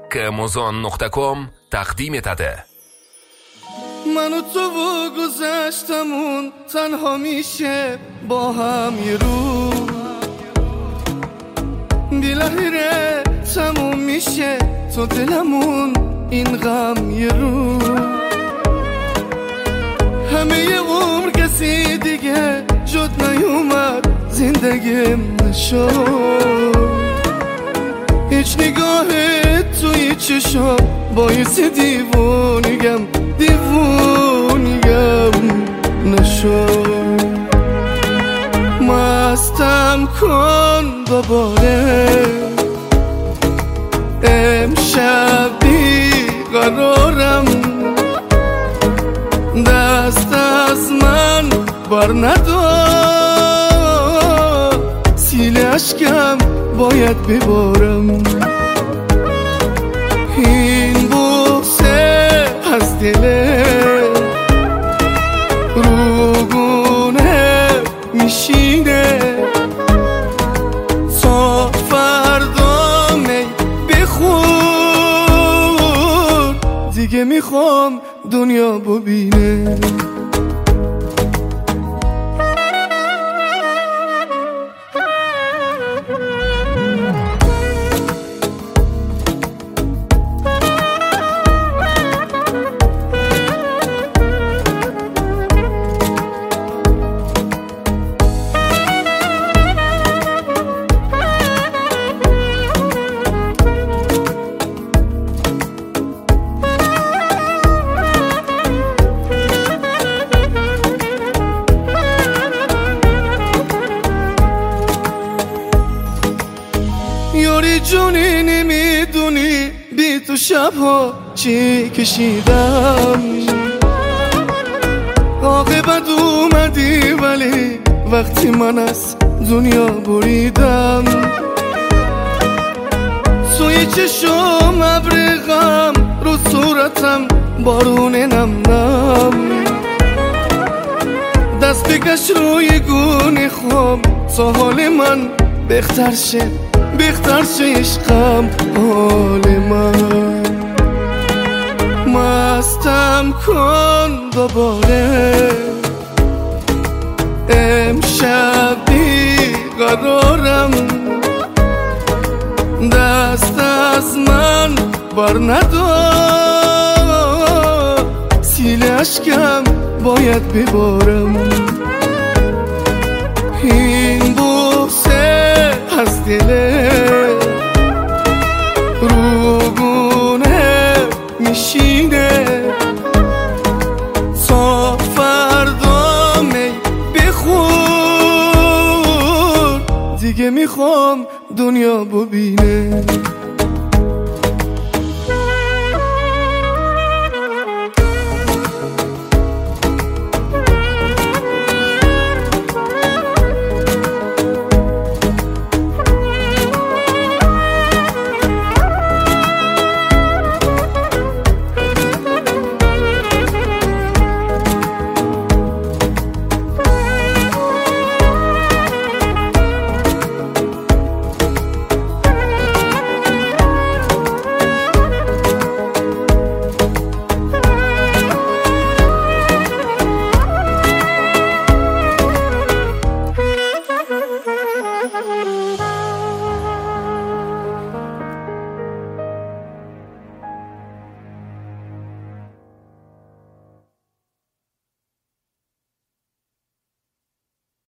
که amazon.com تقدیم تده. من و تو و گذشتمون تنها میشه با هم یه روز، بی‌لحظه تموم میشه تو دلمون این غم یه روز. همه یه عمر کسی دیگه جد نیومد زندگیم نشد، هیچ نگاه توی چشم باعث دیوونیگم نشد. مستم کن دوباره امشب بیقرارم، دست از من بر ندار، سیل اشکم باید ببارم. این بوسه از دل روگونه میشینه تا فردا می بخور، دیگه میخوام دنیا ببینه. یاری جونی نمیدونی بی تو شبها چی کشیدم، عاقبت اومدی ولی وقتی من از دنیا بریدم. سوی چشم ابر غم رو صورتم بارون نم نم، دست بکش روی گونه خواب تا حال من بهتر شه عشقم حال من. مستم کن دوباره امشب بیقرارم، دست از من بر ندار، سیل اشکم باید ببارم. این بوسه از دل روگونه میشینه تا فردا می بخور، دیگه میخوام دنیا ببینه.